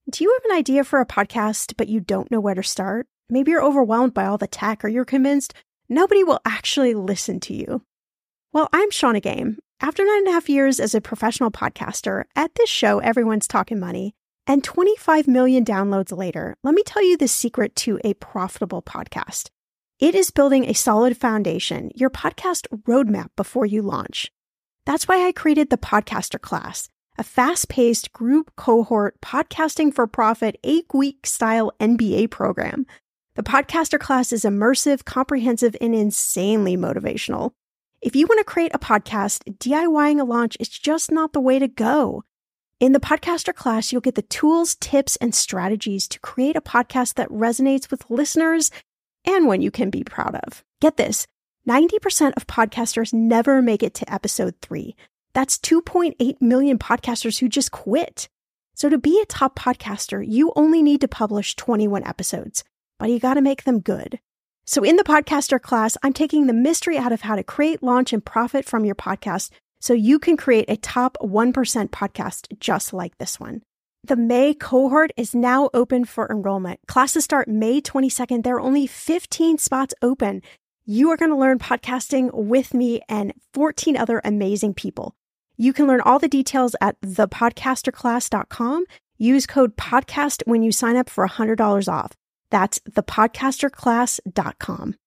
Do you have an idea for a podcast, but you don't know where to start? Maybe you're overwhelmed by all the tech, or you're convinced nobody will actually listen to you. Well, I'm Shauna Game. After 9.5 years as a professional podcaster, at this show, everyone's talking money, and 25 million downloads later, let me tell you the secret to a profitable podcast. It is building a solid foundation, your podcast roadmap before you launch. That's why I created the Podcaster Class, a fast-paced group cohort podcasting for profit 8-week style MBA program. The Podcaster Class is immersive, comprehensive, and insanely motivational. If you want to create a podcast, DIYing a launch is just not the way to go. In the Podcaster Class, you'll get the tools, tips, and strategies to create a podcast that resonates with listeners and one you can be proud of. Get this, 90% of podcasters never make it to episode 3. That's 2.8 million podcasters who just quit. So to be a top podcaster, you only need to publish 21 episodes, but you got to make them good. So in the Podcaster Class, I'm taking the mystery out of how to create, launch, and profit from your podcast so you can create a top 1% podcast just like this one. The May cohort is now open for enrollment. Classes start May 22nd. There are only 15 spots open. You are going to learn podcasting with me and 14 other amazing people. You can learn all the details at thepodcasterclass.com. Use code PODCAST when you sign up for $100 off. That's thepodcasterclass.com.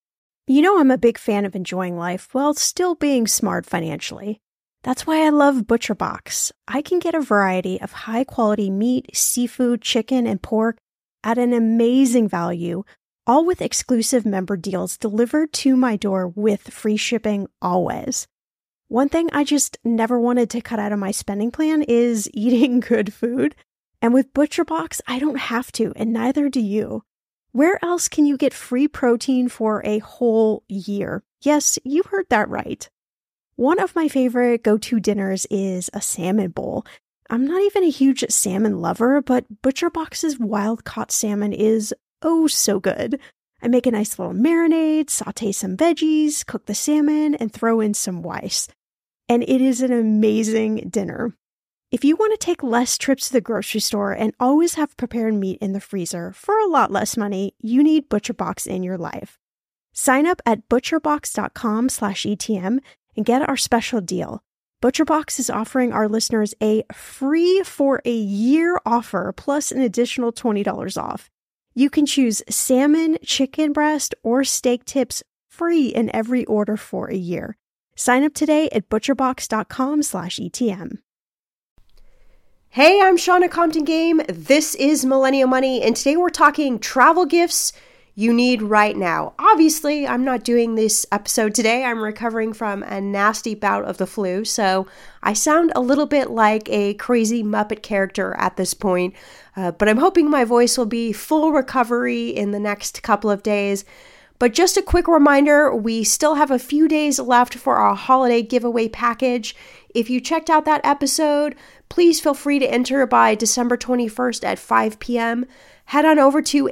You know I'm a big fan of enjoying life while still being smart financially. That's why I love ButcherBox. I can get a variety of high-quality meat, seafood, chicken, and pork at an amazing value, all with exclusive member deals delivered to my door with free shipping always. One thing I just never wanted to cut out of my spending plan is eating good food. And with ButcherBox, I don't have to, and neither do you. Where else can you get free protein for a whole year? Yes, you heard that right. One of my favorite go-to dinners is a salmon bowl. I'm not even a huge salmon lover, but ButcherBox's wild-caught salmon is oh so good. I make a nice little marinade, saute some veggies, cook the salmon, and throw in some rice. And it is an amazing dinner. If you want to take less trips to the grocery store and always have prepared meat in the freezer for a lot less money, you need ButcherBox in your life. Sign up at butcherbox.com/ETM and get our special deal. ButcherBox is offering our listeners a free for a year offer plus an additional $20 off. You can choose salmon, chicken breast, or steak tips free in every order for a year. Sign up today at butcherbox.com/ETM. Hey, I'm Shauna Compton Game. This is Millennial Money, and today we're talking travel gifts you need right now. Obviously, I'm not doing this episode today. I'm recovering from a nasty bout of the flu, so I sound a little bit like a crazy Muppet character at this point, but I'm hoping my voice will be full recovery in the next couple of days. But just a quick reminder, we still have a few days left for our holiday giveaway package. If you checked out that episode, please feel free to enter by December 21st at 5 p.m. Head on over to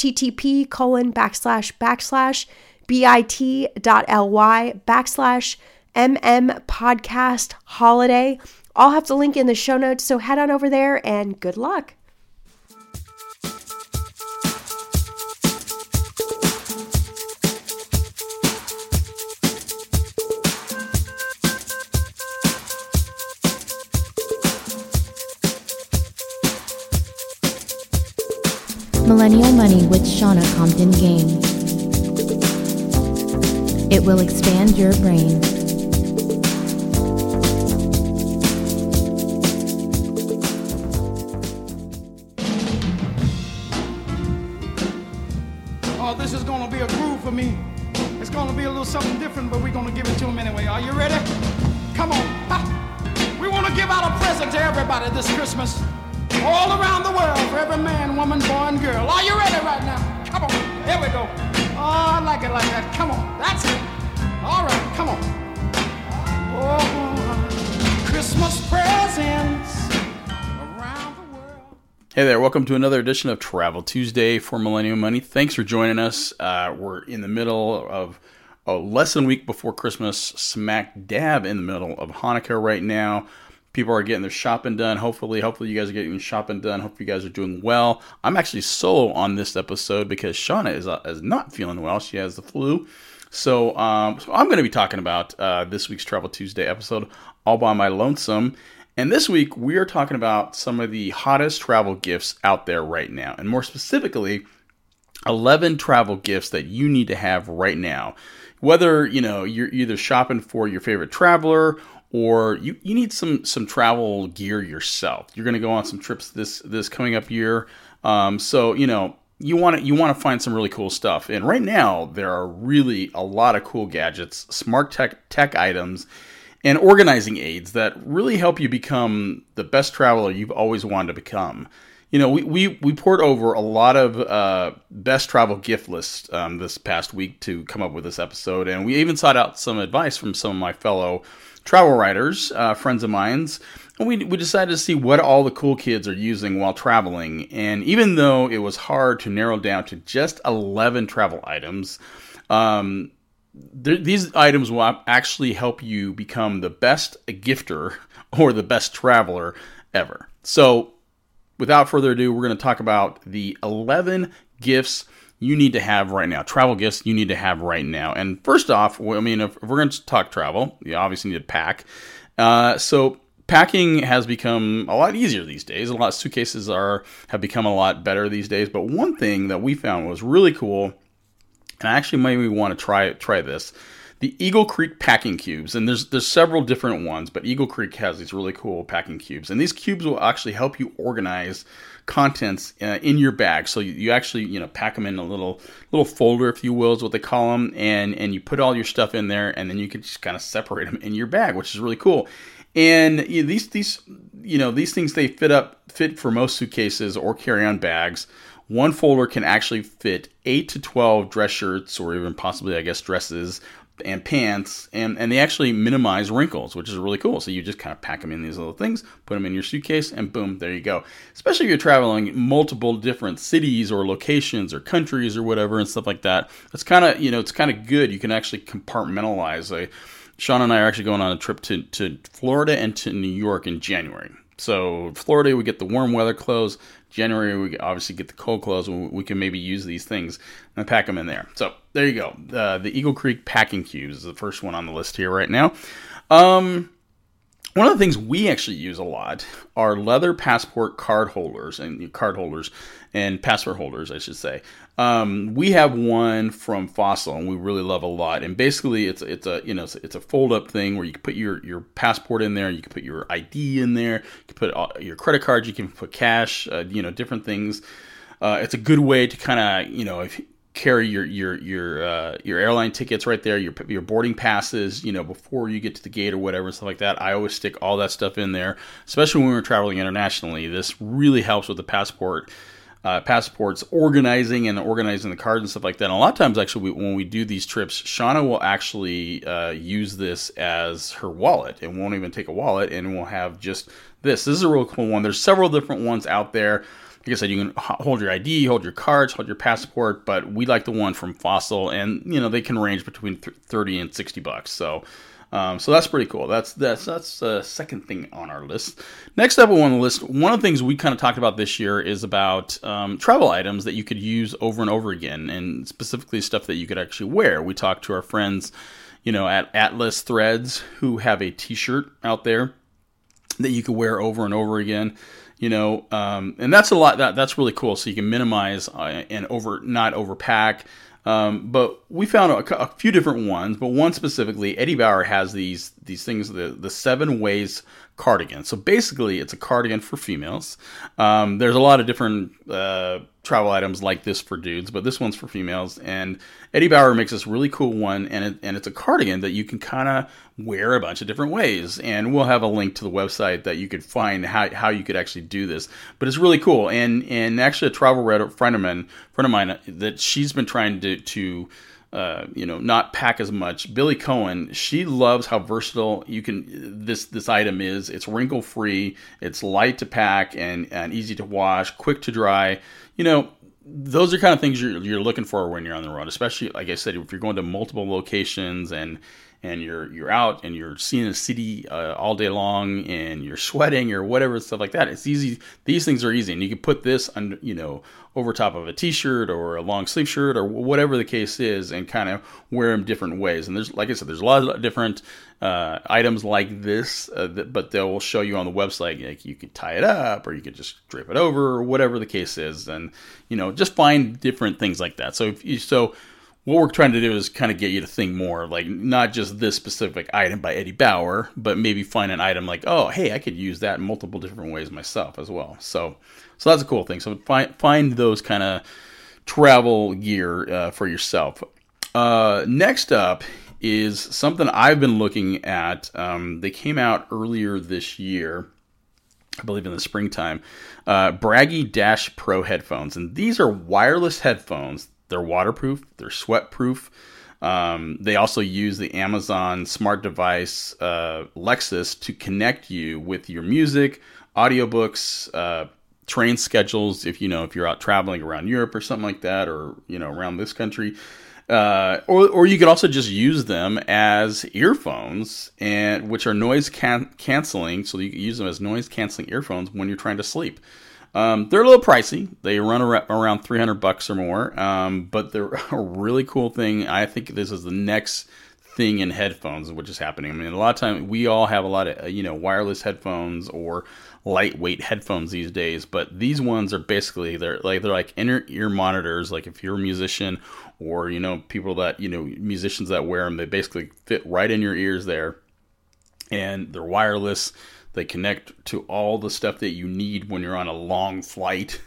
http://bit.ly/MMPodcastHoliday. I'll have the link in the show notes, so head on over there and good luck. Millennial Money with Shauna Compton Game. It will expand your brain. Oh, this is going to be a groove for me. It's going to be a little something different, but we're going to give it to them anyway. Are you ready? Come on. Ha. We want to give out a present to everybody this Christmas. All around the world, for every man, woman, boy, and girl. Are you ready right now? Come on. Here we go. Oh, I like it like that. Come on. That's it. All right. Come on. Oh, Christmas presents around the world. Hey there. Welcome to another edition of Travel Tuesday for Millennial Money. Thanks for joining us. We're in the middle of less than a week before Christmas, smack dab in the middle of Hanukkah right now. People are getting their shopping done. Hopefully you guys are getting your shopping done. Hope you guys are doing well. I'm actually solo on this episode because Shauna is not feeling well. She has the flu. So I'm going to be talking about this week's Travel Tuesday episode all by my lonesome. And this week, we are talking about some of the hottest travel gifts out there right now. And more specifically, 11 travel gifts that you need to have right now. Whether, you're either shopping for your favorite traveler or you need some travel gear yourself. You're going to go on some trips this coming up year. So you want to find some really cool stuff. And right now, there are really a lot of cool gadgets, smart tech items, and organizing aids that really help you become the best traveler you've always wanted to become. We poured over a lot of best travel gift lists this past week to come up with this episode, and we even sought out some advice from some of my fellow travel writers, friends of mine's, and we decided to see what all the cool kids are using while traveling. And even though it was hard to narrow down to just 11 travel items, these items will actually help you become the best gifter or the best traveler ever. So, without further ado, we're going to talk about the 11 gifts you need to have right now. Travel gifts you need to have right now. And first off, if we're going to talk travel, you obviously need to pack. So packing has become a lot easier these days. A lot of suitcases have become a lot better these days. But one thing that we found was really cool, and I actually maybe want to try this. The Eagle Creek packing cubes, and there's several different ones, but Eagle Creek has these really cool packing cubes, and these cubes will actually help you organize contents in your bag. So you actually pack them in a little folder, if you will, is what they call them, and you put all your stuff in there, and then you can just kind of separate them in your bag, which is really cool. And these things, they fit for most suitcases or carry-on bags. One folder can actually fit 8 to 12 dress shirts, or even possibly, I guess, dresses and pants, and they actually minimize wrinkles, which is really cool. So you just kind of pack them in these little things, put them in your suitcase, and boom, there you go. Especially if you're traveling multiple different cities or locations or countries or whatever and stuff like that. It's kind of good. You can actually compartmentalize. Sean and I are actually going on a trip to Florida and to New York in January. So Florida, we get the warm weather clothes. January, we obviously get the cold clothes. We can maybe use these things and pack them in there. So there you go. The Eagle Creek packing cubes is the first one on the list here right now. One of the things we actually use a lot are leather passport card holders and passport holders, I should say. We have one from Fossil, and we really love a lot. And basically, it's a fold up thing where you can put your passport in there, you can put your ID in there, you can put your credit cards, you can put cash, different things. It's a good way to kind of carry your airline tickets right there, your boarding passes, before you get to the gate or whatever, stuff like that. I always stick all that stuff in there, especially when we're traveling internationally. This really helps with the passports organizing the cards and stuff like that. And a lot of times, actually, when we do these trips, Shauna will actually use this as her wallet and won't even take a wallet, and we'll have just this. This is a real cool one. There's several different ones out there. Like I said, you can hold your ID, hold your cards, hold your passport, but we like the one from Fossil, and they can range between $30 and $60. So that's pretty cool. That's the second thing on our list. Next up on the list, one of the things we kind of talked about this year is about travel items that you could use over and over again, and specifically stuff that you could actually wear. We talked to our friends, at Atlas Threads, who have a T-shirt out there that you could wear over and over again. And that's a lot. That's really cool. So you can minimize and not overpack. But we found a few different ones. But one specifically, Eddie Bauer has these things, the 7 Ways cardigan. So basically, it's a cardigan for females. There's a lot of different travel items like this for dudes, but this one's for females. And Eddie Bauer makes this really cool one, and it's a cardigan that you can kind of wear a bunch of different ways. And we'll have a link to the website that you could find how you could actually do this. But it's really cool. And actually, a travel friend of mine that she's been trying to not pack as much. Billy Cohen, she loves how versatile this item is. It's wrinkle free, it's light to pack and easy to wash, quick to dry. Those are kind of things you're looking for when you're on the road, especially, like I said, if you're going to multiple locations and and you're out and you're seeing a city all day long and you're sweating or whatever, stuff like that, it's easy. These things are easy, and you can put this under, over top of a t-shirt or a long sleeve shirt or whatever the case is, and kind of wear them different ways. And there's, like I said, there's a lot of different items like this, but they'll show you on the website, like you could tie it up or you could just drape it over or whatever the case is, and just find different things like that. So what we're trying to do is kind of get you to think more, like not just this specific item by Eddie Bauer, but maybe find an item like, oh, hey, I could use that in multiple different ways myself as well. So that's a cool thing. So find those kind of travel gear for yourself. Next up is something I've been looking at. They came out earlier this year, I believe in the springtime, Bragi Dash Pro headphones. And these are wireless headphones. They're waterproof. They're sweat-proof. They also use the Amazon smart device Lexus to connect you with your music, audiobooks, train schedules. If you're out traveling around Europe or something like that, or around this country, or you can also just use them as earphones, and which are noise canceling. So you can use them as noise canceling earphones when you're trying to sleep. They're a little pricey. They run around $300 or more, but they're a really cool thing. I think this is the next thing in headphones, which is happening. I mean, a lot of time we all have a lot of wireless headphones or lightweight headphones these days, but these ones are basically they're like inner ear monitors. Like if you're a musician or people that musicians that wear them, they basically fit right in your ears there, and they're wireless. They connect to all the stuff that you need when you're on a long flight,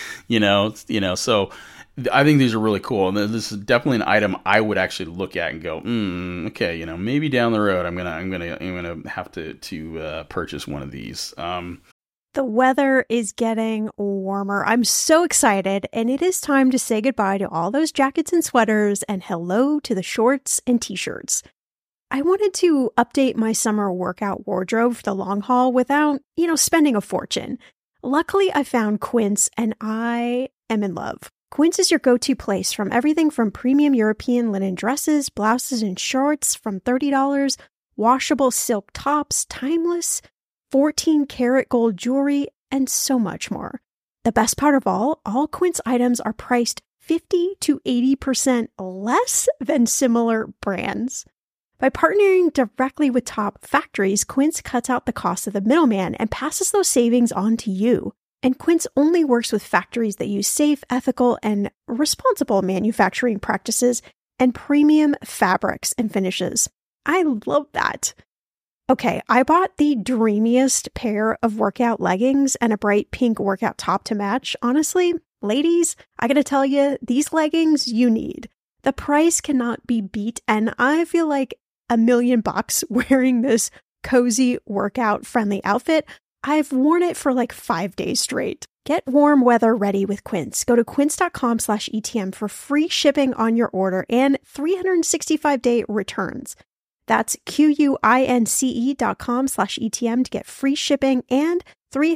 so I think these are really cool. And this is definitely an item I would actually look at and go, okay, maybe down the road I'm gonna have to purchase one of these. The weather is getting warmer. I'm so excited, and it is time to say goodbye to all those jackets and sweaters and hello to the shorts and t-shirts. I wanted to update my summer workout wardrobe for the long haul without, spending a fortune. Luckily, I found Quince, and I am in love. Quince is your go-to place from everything from premium European linen dresses, blouses, and shorts from $30, washable silk tops, timeless, 14-karat gold jewelry, and so much more. The best part of all Quince items are priced 50 to 80% less than similar brands. By partnering directly with top factories, Quince cuts out the cost of the middleman and passes those savings on to you. And Quince only works with factories that use safe, ethical, and responsible manufacturing practices and premium fabrics and finishes. I love that. Okay, I bought the dreamiest pair of workout leggings and a bright pink workout top to match. Honestly, ladies, I gotta tell you, these leggings you need. The price cannot be beat, and I feel like $1 million wearing this cozy workout friendly outfit. I've worn it for like 5 days straight. Get warm weather ready with Quince. Go to quince.com/ETM for free shipping on your order and 365-day returns. That's QUINCE.com/ETM to get free shipping and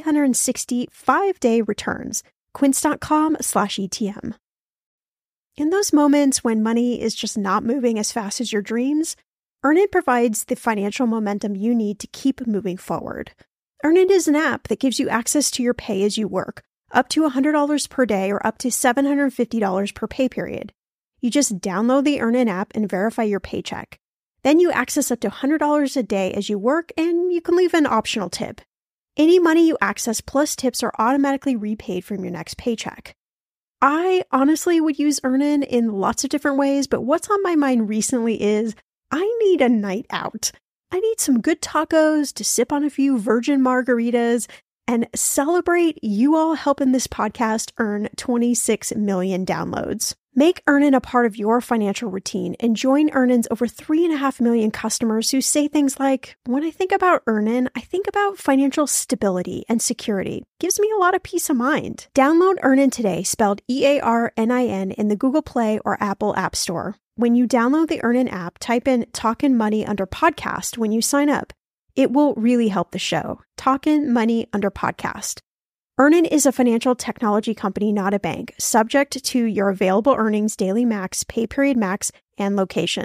365-day returns. Quince.com/ETM. In those moments when money is just not moving as fast as your dreams, Earnin provides the financial momentum you need to keep moving forward. Earnin is an app that gives you access to your pay as you work, up to $100 per day or up to $750 per pay period. You just download the Earnin app and verify your paycheck. Then you access up to $100 a day as you work, and you can leave an optional tip. Any money you access plus tips are automatically repaid from your next paycheck. I honestly would use Earnin in lots of different ways, but what's on my mind recently is I need a night out. I need some good tacos to sip on a few virgin margaritas and celebrate you all helping this podcast earn 26 million downloads. Make Earnin a part of your financial routine and join Earnin's over 3.5 million customers who say things like, when I think about Earnin, I think about financial stability and security. Gives me a lot of peace of mind. Download Earnin today, spelled EARNIN, in the Google Play or Apple App Store. When you download the Earnin app, type in Talkin' Money under podcast when you sign up. It will really help the show. Talkin' Money under podcast. Earnin is a financial technology company, not a bank, subject to your available earnings, daily max, pay period max, and location.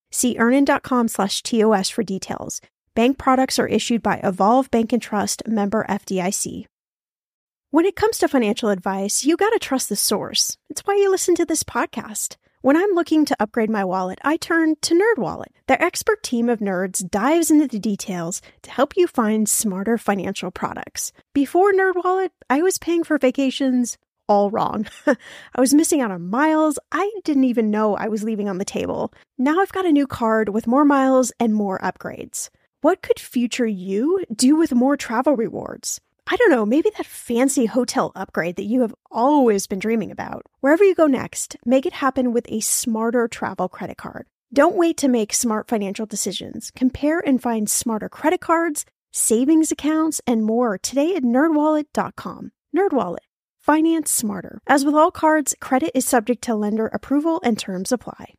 See earnin.com/TOS for details. Bank products are issued by Evolve Bank and Trust, member FDIC. When it comes to financial advice, you gotta trust the source. It's why you listen to this podcast. When I'm looking to upgrade my wallet, I turn to NerdWallet. Their expert team of nerds dives into the details to help you find smarter financial products. Before NerdWallet, I was paying for vacations all wrong. I was missing out on miles I didn't even know I was leaving on the table. Now I've got a new card with more miles and more upgrades. What could future you do with more travel rewards? I don't know, maybe that fancy hotel upgrade that you have always been dreaming about. Wherever you go next, make it happen with a smarter travel credit card. Don't wait to make smart financial decisions. Compare and find smarter credit cards, savings accounts, and more today at nerdwallet.com. NerdWallet. Finance smarter. As with all cards, credit is subject to lender approval and terms apply.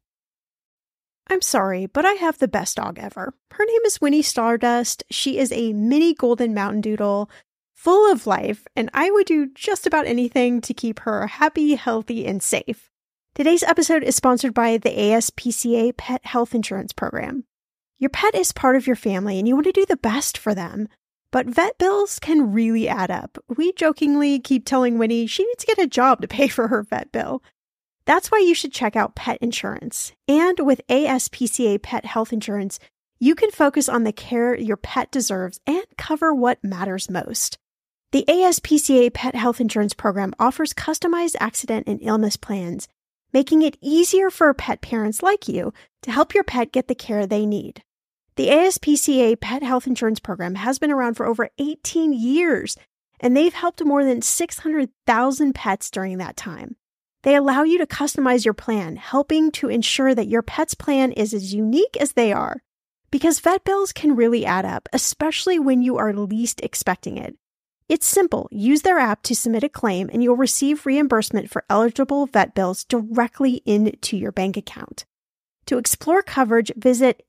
I'm sorry, but I have the best dog ever. Her name is Winnie Stardust. She is a mini golden mountain doodle, full of life, and I would do just about anything to keep her happy, healthy, and safe. Today's episode is sponsored by the ASPCA Pet Health Insurance Program. Your pet is part of your family, and you want to do the best for them. But vet bills can really add up. We jokingly keep telling Winnie she needs to get a job to pay for her vet bill. That's why you should check out pet insurance. And with ASPCA Pet Health Insurance, you can focus on the care your pet deserves and cover what matters most. The ASPCA Pet Health Insurance Program offers customized accident and illness plans, making it easier for pet parents like you to help your pet get the care they need. The ASPCA Pet Health Insurance Program has been around for over 18 years, and they've helped more than 600,000 pets during that time. They allow you to customize your plan, helping to ensure that your pet's plan is as unique as they are. Because vet bills can really add up, especially when you are least expecting it. It's simple. Use their app to submit a claim and you'll receive reimbursement for eligible vet bills directly into your bank account. To explore coverage, visit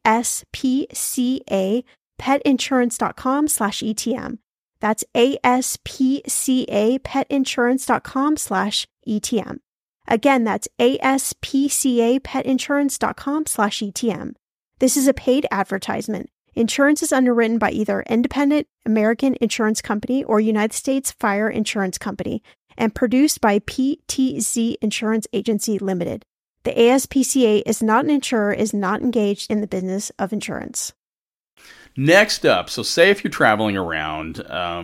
aspcapetinsurance.com/ETM. That's aspcapetinsurance.com/ETM. Again, that's aspcapetinsurance.com/ETM. This is a paid advertisement. Insurance is underwritten by either Independent American Insurance Company or United States Fire Insurance Company and produced by PTZ Insurance Agency Limited. The ASPCA is not an insurer, is not engaged in the business of insurance. Next up, so say if you're traveling around,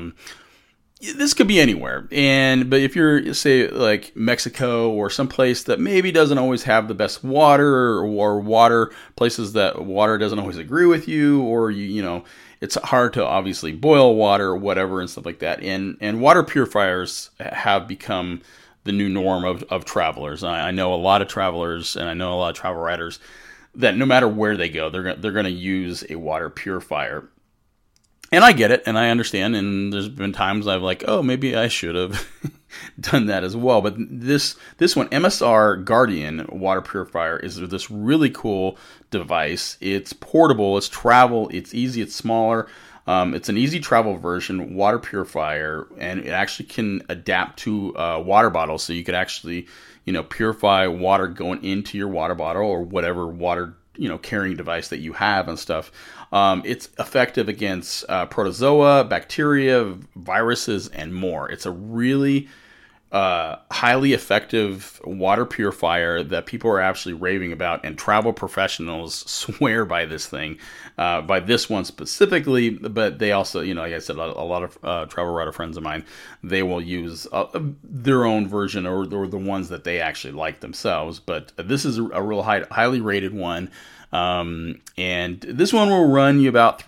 this could be anywhere, but if you're, say, like Mexico or someplace that maybe doesn't always have the best water, or water places that water doesn't always agree with you, or you know it's hard to obviously boil water or whatever and stuff like that, and water purifiers have become the new norm of travelers. I know a lot of travelers, and I know a lot of travel writers that no matter where they go, they're going to use a water purifier. And I get it, and I understand, and there's been times I've like, oh, maybe I should have done that as well. But this one, MSR Guardian water purifier, is this really cool device. It's portable, it's travel, it's easy, it's smaller. It's an easy travel version water purifier, and it actually can adapt to water bottles, so you could actually, purify water going into your water bottle or whatever water carrying device that you have and stuff. It's effective against protozoa, bacteria, viruses, and more. It's a really highly effective water purifier that people are actually raving about, and travel professionals swear by this thing, by this one specifically. But they also, like I said, a lot of travel writer friends of mine, they will use their own version or the ones that they actually like themselves. But this is a real highly rated one. And this one will run you about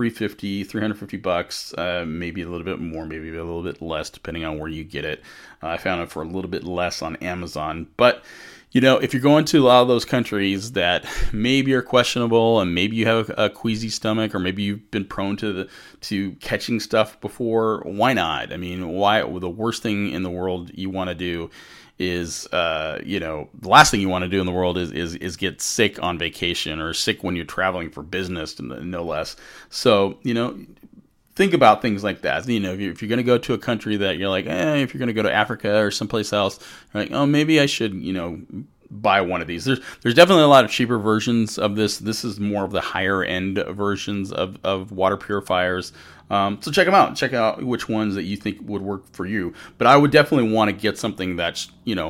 $350, maybe a little bit more, maybe a little bit less, depending on where you get it. I found it for a little bit less on Amazon, but if you're going to a lot of those countries that maybe are questionable, and maybe you have a queasy stomach, or maybe you've been prone to catching stuff before, why not? I mean, why? The worst thing in the world you want to do is, the last thing you want to do in the world is get sick on vacation, or sick when you're traveling for business, no less. So, think about things like that. If you're going to go to a country that you're like, if you're going to go to Africa or someplace else, you're like, oh, maybe I should, buy one of these. There's definitely a lot of cheaper versions of this. This is more of the higher end versions of water purifiers. So check them out. Check out which ones that you think would work for you. But I would definitely want to get something that's,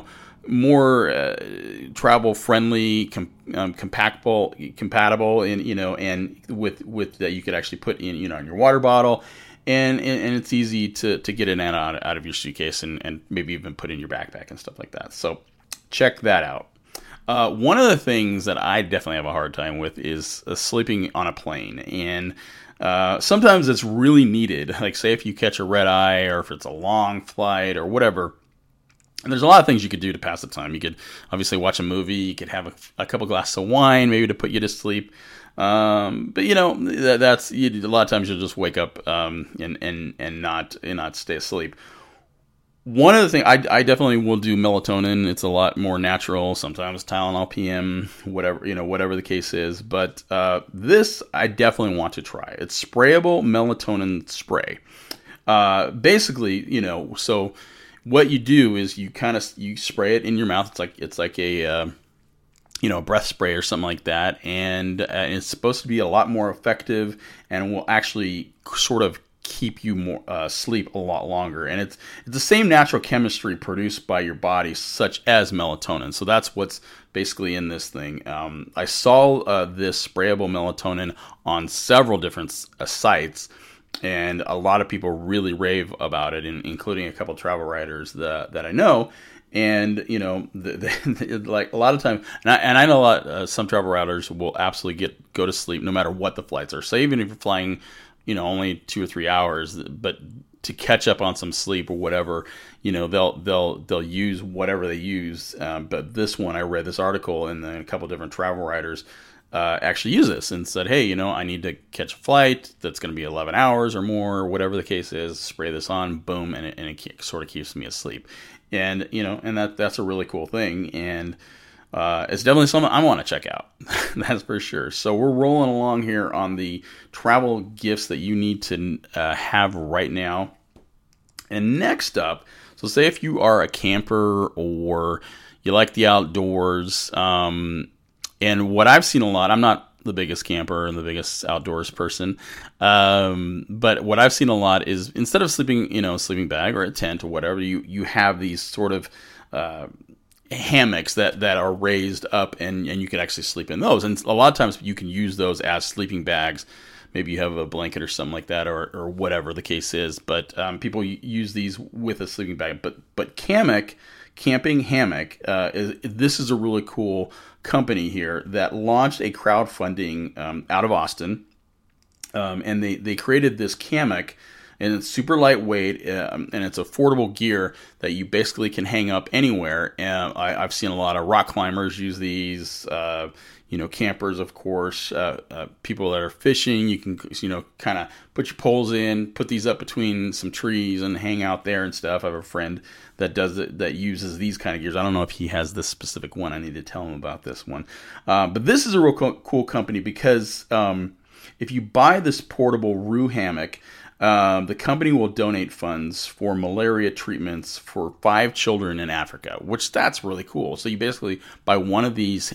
more travel friendly, compatible, and and with that you could actually put in in your water bottle, and it's easy to get in and out of your suitcase and maybe even put in your backpack and stuff like that. So check that out. One of the things that I definitely have a hard time with is sleeping on a plane, and sometimes it's really needed. Like say if you catch a red eye, or if it's a long flight or whatever. And there's a lot of things you could do to pass the time. You could obviously watch a movie. You could have a couple glasses of wine, maybe to put you to sleep. But that's a lot of times you'll just wake up and not stay asleep. One of the things I definitely will do melatonin. It's a lot more natural. Sometimes Tylenol PM, whatever the case is. But this I definitely want to try. It's sprayable melatonin spray. Basically, so. What you do is you spray it in your mouth. It's like a breath spray or something like that, and it's supposed to be a lot more effective and will actually sort of keep you more sleep a lot longer. And it's the same natural chemistry produced by your body, such as melatonin. So that's what's basically in this thing. I saw this sprayable melatonin on several different sites. And a lot of people really rave about it, including a couple travel writers that I know. And like a lot of time, and I know some travel writers will absolutely go to sleep no matter what the flights are. So even if you're flying, only 2 or 3 hours, but to catch up on some sleep or whatever, they'll use whatever they use. But this one, I read this article, and then a couple different travel writers actually use this and said, hey, I need to catch a flight that's going to be 11 hours or more, or whatever the case is, spray this on, boom, and it sort of keeps me asleep. And, and that's a really cool thing. And it's definitely something I want to check out. That's for sure. So we're rolling along here on the travel gifts that you need to have right now. And next up, so say if you are a camper or you like the outdoors, and what I've seen a lot, I'm not the biggest camper and the biggest outdoors person, but what I've seen a lot is instead of sleeping, a sleeping bag or a tent or whatever, you have these sort of hammocks that are raised up, and you can actually sleep in those. And a lot of times you can use those as sleeping bags. Maybe you have a blanket or something like that, or whatever the case is. But people use these with a sleeping bag. But Camping Hammock, this is a really cool company here that launched a crowdfunding out of Austin, and they created this hammock, and it's super lightweight, and it's affordable gear that you basically can hang up anywhere. And I've seen a lot of rock climbers use these, campers, of course, people that are fishing. You can, kind of put your poles in, put these up between some trees and hang out there and stuff. I have a friend that does it, that uses these kind of gears. I don't know if he has this specific one. I need to tell him about this one. But this is a real cool company because if you buy this portable Roo hammock, the company will donate funds for malaria treatments for 5 children in Africa, which that's really cool. So you basically buy one of these,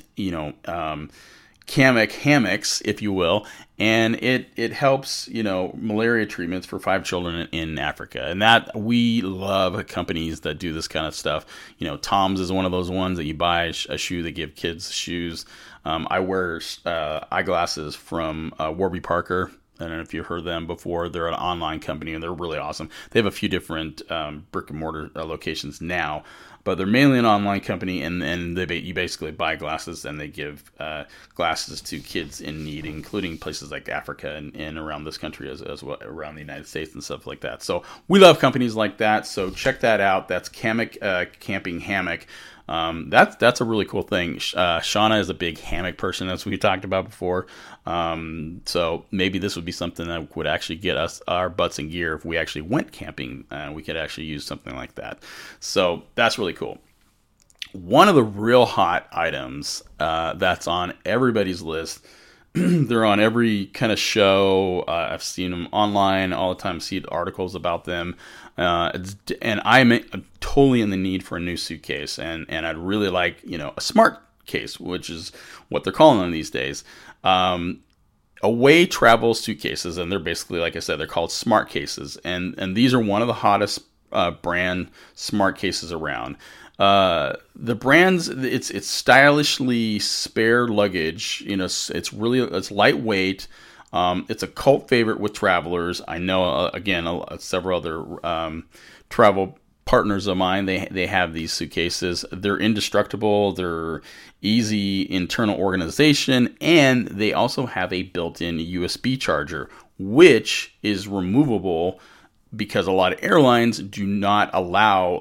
hammocks, if you will, and it helps, malaria treatments for 5 children in Africa. And that, we love companies that do this kind of stuff. Tom's is one of those ones that you buy a shoe, they give kids shoes. I wear eyeglasses from Warby Parker. I don't know if you've heard them before. They're an online company, and they're really awesome. They have a few different brick and mortar locations now, but they're mainly an online company, and you basically buy glasses, and they give glasses to kids in need, including places like Africa and around this country as well, around the United States and stuff like that. So we love companies like that. So check that out. That's Camping Hammock. That's a really cool thing. Shauna is a big hammock person, as we talked about before. So maybe this would be something that would actually get us our butts in gear if we actually went camping. We could actually use something like that. So that's really cool. One of the real hot items that's on everybody's list. They're on every kind of show. I've seen them online all the time, see articles about them. And I'm totally in the need for a new suitcase, and I'd really like, a smart case, which is what they're calling them these days. Away travel suitcases, and they're basically, like I said, they're called smart cases, and these are one of the hottest brand smart cases around. The brands, it's stylishly spare luggage. It's lightweight. It's a cult favorite with travelers. I know, again, several other travel partners of mine, they have these suitcases. They're indestructible. They're easy internal organization, and they also have a built-in USB charger, which is removable because a lot of airlines did not allow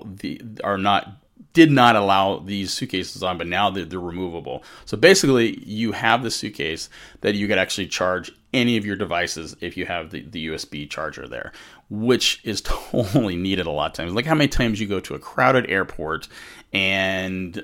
these suitcases on, but now they're removable. So basically, you have the suitcase that you could actually charge any of your devices if you have the USB charger there, which is totally needed a lot of times. Like how many times you go to a crowded airport and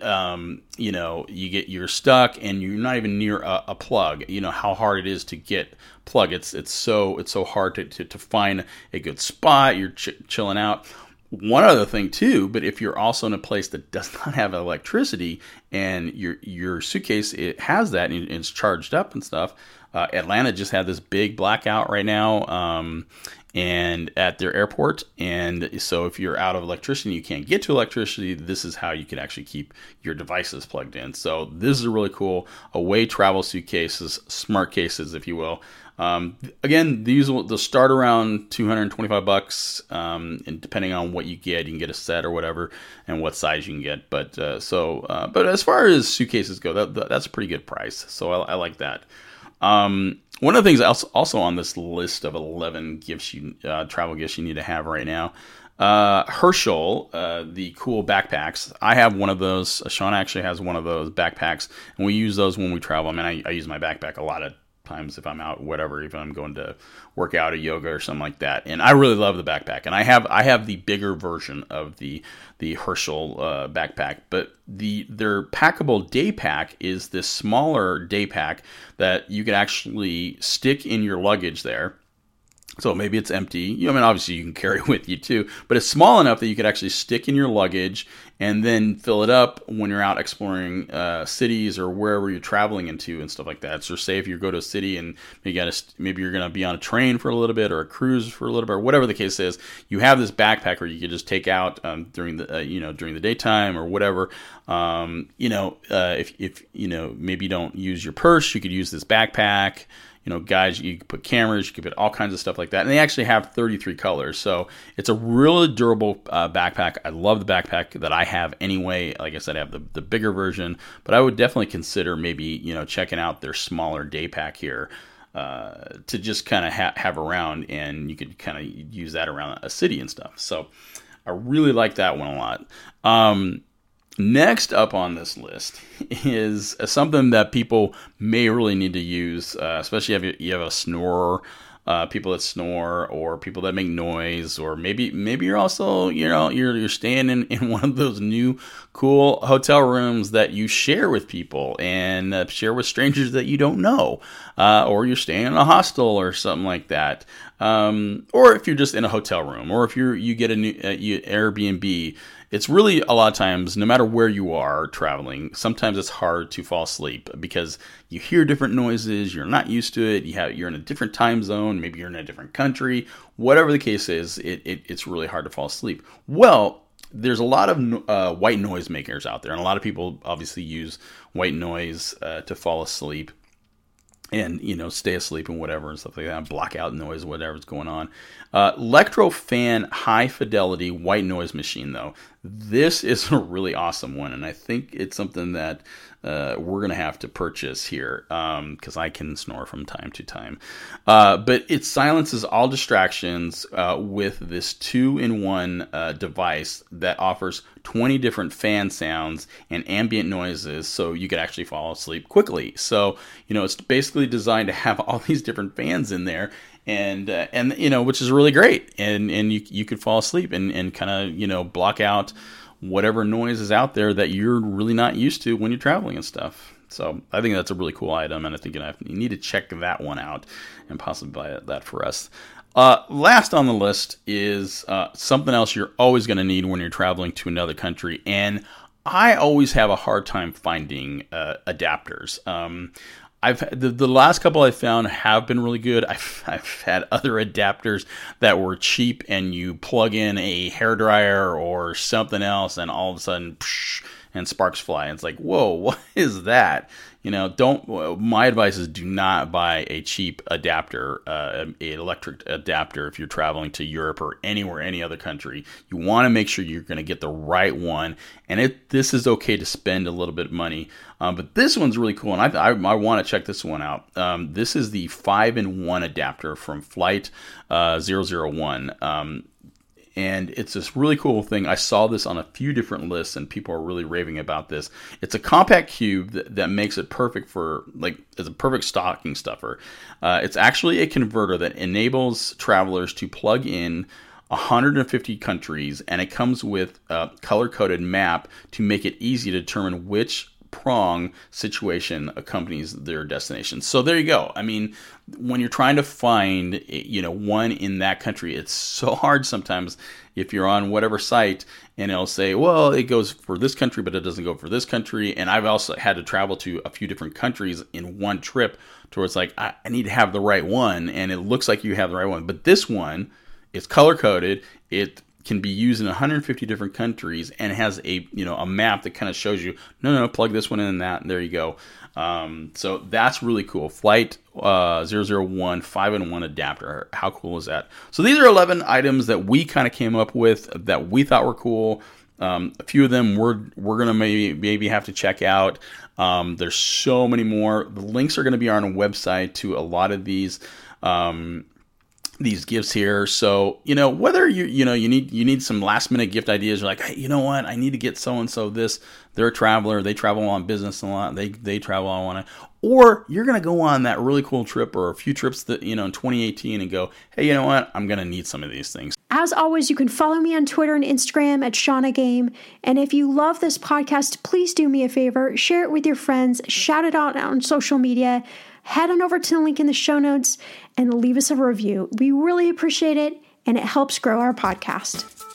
you're stuck and you're not even near a plug. You know how hard it is to get plug. It's so hard to find a good spot. You're chilling out. One other thing too, but if you're also in a place that does not have electricity and your suitcase, it has that and it's charged up and stuff. Atlanta just had this big blackout right now, and at their airport. And so if you're out of electricity, you can't get to electricity, this is how you can actually keep your devices plugged in. So this is a really cool away travel suitcases, smart cases, if you will. Again, they'll start around $225, and depending on what you can get a set or whatever, and what size you can get. But as far as suitcases go, that's a pretty good price. So I like that. One of the things also on this list of 11 travel gifts you need to have right now, Herschel, the cool backpacks. I have one of those. Sean actually has one of those backpacks, and we use those when we travel. I mean, I use my backpack a lot of times if I'm out, whatever, if I'm going to work out or yoga or something like that. And I really love the backpack. And I have the bigger version of the Herschel backpack, but their packable day pack is this smaller day pack that you can actually stick in your luggage there. So maybe it's empty. I mean, obviously you can carry it with you too, but it's small enough that you could actually stick in your luggage and then fill it up when you're out exploring cities or wherever you're traveling into and stuff like that. So say if you go to a city and maybe you're going to be on a train for a little bit or a cruise for a little bit or whatever the case is, you have this backpack where you can just take out during the daytime or whatever. If maybe you don't use your purse, you could use this backpack. Guys, you can put cameras, you can put all kinds of stuff like that. And they actually have 33 colors. So it's a really durable backpack. I love the backpack that I have anyway. Like I said, I have the bigger version. But I would definitely consider maybe, checking out their smaller day pack here to just kind of have around. And you could kind of use that around a city and stuff. So I really like that one a lot. Next up on this list is something that people may really need to use, especially if you have a snorer, people that snore or people that make noise, or maybe you're also, you're staying in one of those new cool hotel rooms that you share with people and share with strangers that you don't know, or you're staying in a hostel or something like that. Or if you're just in a hotel room, or if you get a new Airbnb. It's really a lot of times, no matter where you are traveling, sometimes it's hard to fall asleep because you hear different noises, you're not used to it, you're in a different time zone, maybe you're in a different country, whatever the case is, it's really hard to fall asleep. Well, there's a lot of white noise makers out there, and a lot of people obviously use white noise to fall asleep and, stay asleep and whatever and stuff like that, block out noise, whatever's going on. Electrofan high fidelity white noise machine, though. This is a really awesome one, and I think it's something that we're going to have to purchase here because I can snore from time to time. But it silences all distractions with this 2-in-1 device that offers 20 different fan sounds and ambient noises, so you could actually fall asleep quickly. So, it's basically designed to have all these different fans in there, and which is really great, and you could fall asleep and kind of block out whatever noise is out there that you're really not used to when you're traveling and stuff. So I think that's a really cool item, and I think you need to check that one out and possibly buy that for us. Last on the list is something else you're always going to need when you're traveling to another country, and I always have a hard time finding adapters. The last couple I found have been really good. I've had other adapters that were cheap, and you plug in a hairdryer or something else, and all of a sudden, psh, and sparks fly. And it's like, whoa, what is that? My advice is do not buy a cheap adapter, an electric adapter if you're traveling to Europe or anywhere, any other country. You want to make sure you're going to get the right one. And this is okay to spend a little bit of money. But this one's really cool, and I want to check this one out. This is the 5-in-1 adapter from Flight 001. And it's this really cool thing. I saw this on a few different lists, and people are really raving about this. It's a compact cube that makes it perfect for, it's a perfect stocking stuffer. It's actually a converter that enables travelers to plug in 150 countries, and it comes with a color-coded map to make it easy to determine which prong situation accompanies their destination. So there you go. I mean, when you're trying to find, one in that country, it's so hard sometimes if you're on whatever site and it'll say, well, it goes for this country, but it doesn't go for this country. And I've also had to travel to a few different countries in one trip to where it's like, I need to have the right one. And it looks like you have the right one. But this one is color coded. It can be used in 150 different countries and has a map that kind of shows you, no, plug this one in and that, and there you go. So that's really cool. Flight 001 5-in-1 adapter. How cool is that? So these are 11 items that we kind of came up with that we thought were cool. A few of them we're gonna maybe have to check out. There's so many more. The links are going to be on our website to a lot of these gifts here. So, whether you need some last minute gift ideas, you're like, hey, you know what? I need to get so-and-so this. They're a traveler. They travel on business a lot. They travel on it. Or you're going to go on that really cool trip or a few trips that, in 2018 and go, hey, you know what? I'm going to need some of these things. As always, you can follow me on Twitter and Instagram at Shauna Game. And if you love this podcast, please do me a favor. Share it with your friends. Shout it out on social media. Head on over to the link in the show notes and leave us a review. We really appreciate it, and it helps grow our podcast.